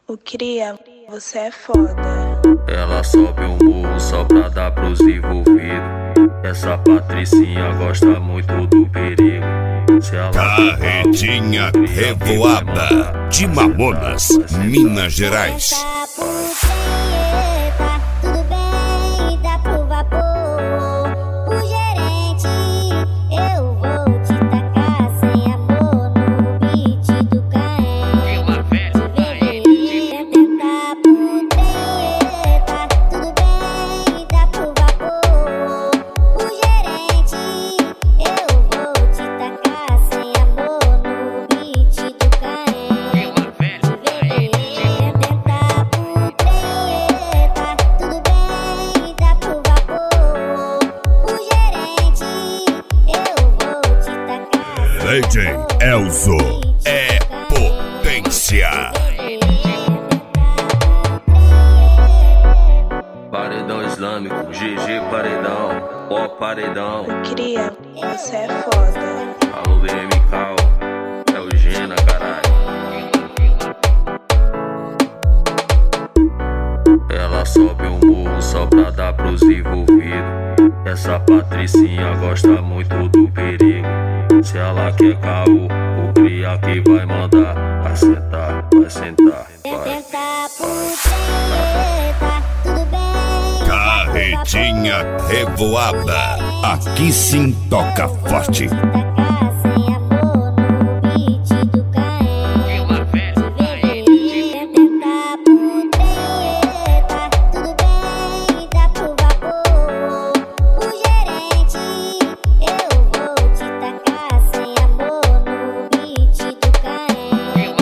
O cria, você é foda. Ela sobe o morro só pra dar pros envolvidos. Essa Patricinha gosta muito do perigo. Se ela Carretinha Revoada de Mamonas, Minas Gerais. Tudo bem, dá pro vapor. O gerente, eu vou te tacar sem amor no beat do Caen. Tentar por treta. Tudo bem, dá pro vapor. O gerente, eu vou te tacar sem amor no beat do Caen. Tentar por treta. Tudo bem, dá pro vapor. O gerente, eu vou te tacar. DJ Elzo é potência. Paredão islâmico, GG paredão, ó paredão. O cria, você é foda. Alô BMK, é o Gena, caralho. Ela sobe o morro só pra dar pros envolvidos. Essa Patricinha gosta muito do perigo. Se ela quer caô, o cria que vai mandar. Vai sentar, vai sentar, vai. Tentar por treta. Tudo bem. Carretinha Revoada, aqui sim toca forte. Tacar sem amor no beat do Caen. Tentar por treta. Tudo bem, dá pro vapor. O gerente, eu vou te tacar sem amor no beat do Caen.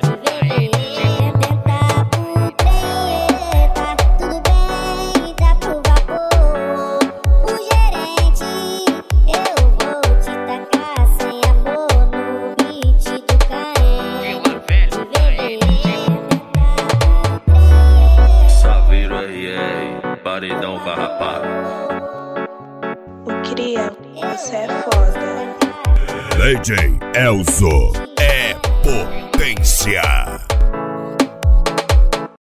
Tentar por treta. Tudo bem, dá pro vapor. O gerente, eu vou te tacar sem amor no beat do Caen. Saveiro RR, paredão carrapato. O cria, você é foda. DJ Elzo é potência.